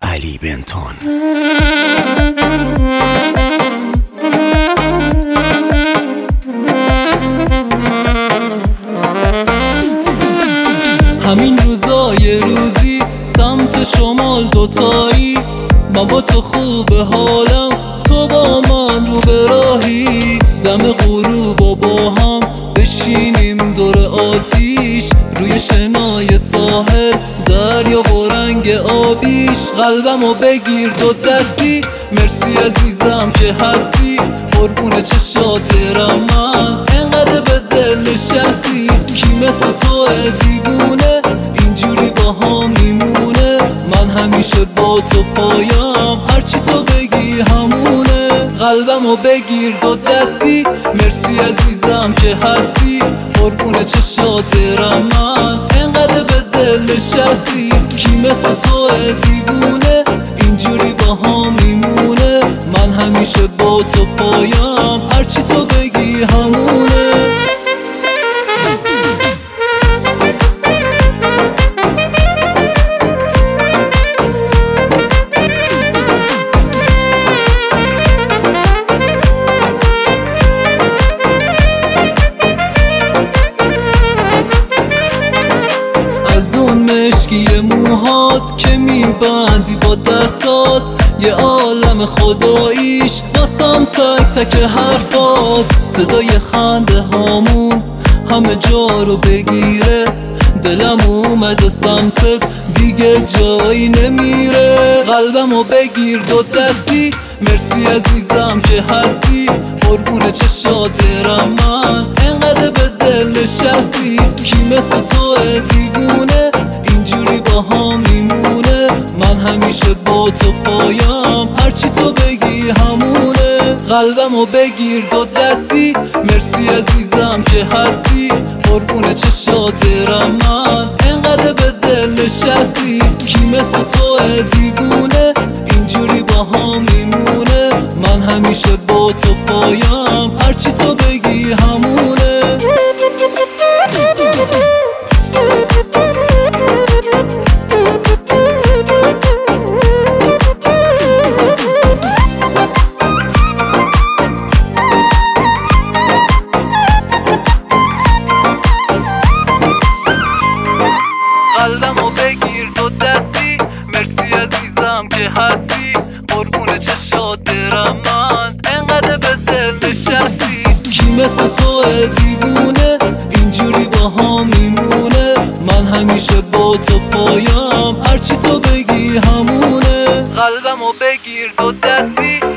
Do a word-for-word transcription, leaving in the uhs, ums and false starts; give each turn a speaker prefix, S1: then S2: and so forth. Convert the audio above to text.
S1: علی بنتون.
S2: همین روزای روزی سمت شمال دوتایی، من با تو خوب حالم، تو با من رو به راهی. دم غروب و با هم بشینیم دور آتیش، روی شنای ساحل دریا و رنگ آبیش. قلبمو بگیر دو دستی، مرسی عزیزم که هستی، قربون چشات برم من، انقدر به دل نشستی. کی مثل تو دیوونه اینجوری با هم میمونه، من همیشه با تو پایم، هرچی تو بگی همونه. قلبمو بگیر دو دستی، مرسی عزیزم که هستی، قربون چشات برم من، انقدر به دل نشستی. کی مثل تو دیوونه اینجوری با هم میمونه، من همیشه با تو پایم، هرچی تو بگی همونه. مشکی موهات که میبندی با دستات، یه عالم خداییش واسم تک تک حرفات. صدای خنده هامون همه جا رو بگیره، دلم اومده سمتت دیگه جایی نمیره. قلبمو بگیر دو دستی، مرسی عزیزم که هستی، قربون چشات برم من، انقدر به دل نشستی. کی مثل تو دیوونه اینجوری با هم میمونه، من همیشه با تو پایم، هرچی تو بگی همونه. قلبمو بگیر دو دستی، مرسی عزیزم که هستی، قربون چشات برم من، انقدر به دل نشستی. کی مثل تو دیوونه اینجوری با هم میمونه، من همیشه با تو پایم، هرچی تو بگی همونه. قلبمو بگیر دو دستی، مرسی عزیزم که هستی، قربون چشات برم من، انقدر به دل نشستی. کی مثل تو دیوونه اینجوری با هم میمونه، من همیشه با تو پایم، هرچی تو بگی همونه. قلبمو بگیر دو دستی،